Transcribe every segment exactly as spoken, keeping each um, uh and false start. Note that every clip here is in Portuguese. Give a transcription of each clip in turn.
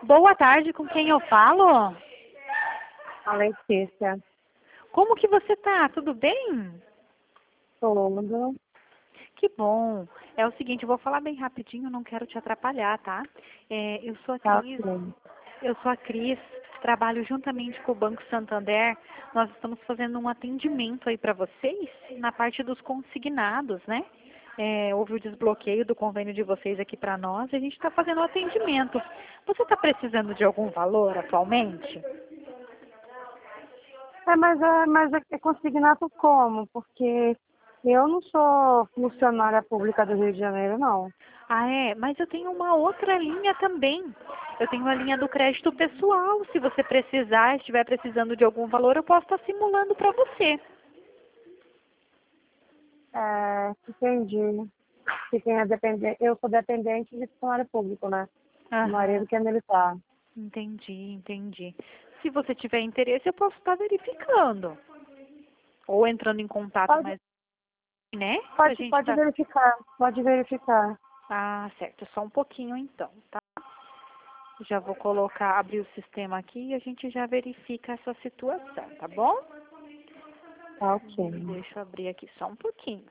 Boa tarde, com quem eu falo? A Letícia. Como que você tá? Tudo bem? Tudo. Que bom. É o seguinte, eu vou falar bem rapidinho, não quero te atrapalhar, tá? É, eu sou a Tá Cris, ok. eu sou a Cris, trabalho juntamente com o Banco Santander. Nós estamos fazendo um atendimento aí para vocês na parte dos consignados, né? É, houve o desbloqueio do convênio de vocês aqui para nós e a gente está fazendo o atendimento. Você está precisando de algum valor atualmente? É, mas é, mas é é consignado como? Porque eu não sou funcionária pública do Rio de Janeiro, não. Ah, é? Mas eu tenho uma outra linha também. Eu tenho a linha do crédito pessoal. Se você precisar, estiver precisando de algum valor, eu posso estar simulando para você. É, entendi. Que quem é dependente, eu sou dependente de funcionário público, né? O Aham, marido que é militar. entendi, entendi. Se você tiver interesse, eu posso estar verificando. Ou entrando em contato Pode, mais, né? Pra pode, gente pode tá... verificar, pode verificar. Ah, certo. Só um pouquinho então, tá? Já vou colocar, abrir o sistema aqui e a gente já verifica essa situação, tá bom? Tá ok. Deixa eu abrir aqui só um pouquinho.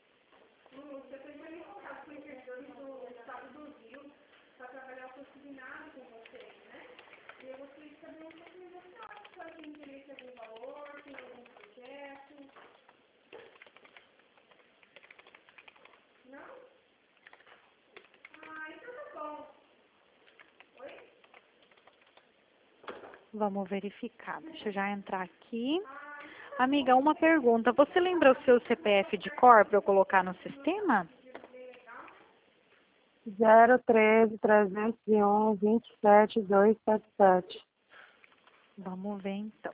Vamos verificar. Deixa eu já entrar aqui. Amiga, uma pergunta. Você lembra o seu C P F de cor para eu colocar no sistema? zero treze, trezentos e um, vinte e sete, duzentos e setenta e sete. Vamos ver então.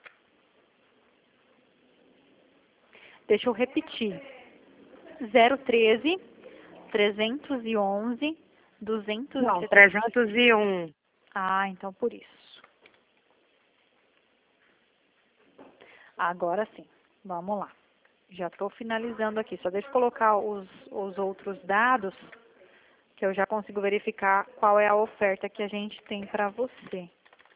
Deixa eu repetir. zero treze, trezentos e onze, duzentos e Não, setenta. trezentos e um. Ah, então por isso. Agora sim. Vamos lá. Já estou finalizando aqui. Só deixa eu colocar os, os outros dados, que eu já consigo verificar qual é a oferta que a gente tem para você.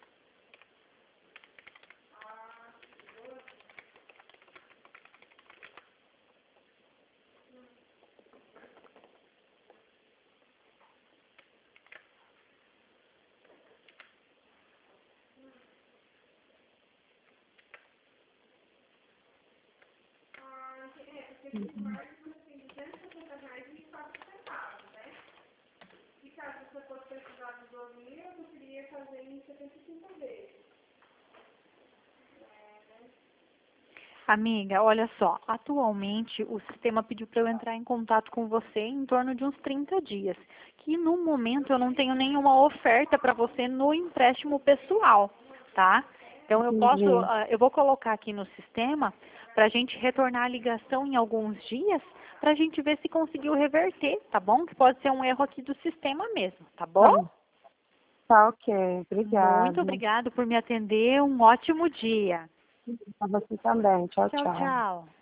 Amiga, olha só, atualmente o sistema pediu para eu entrar em contato com você em torno de uns trinta dias, que no momento eu não tenho nenhuma oferta para você no empréstimo pessoal, tá? Então eu posso, Entendi. ah, eu vou colocar aqui no sistema para a gente retornar a ligação em alguns dias, para a gente ver se conseguiu reverter, tá bom? Que pode ser um erro aqui do sistema mesmo, tá Tá, bom? tá ok, Muito obrigada. obrigado por me atender, um ótimo dia. Pra você também. Tchau, Tchau, tchau. tchau.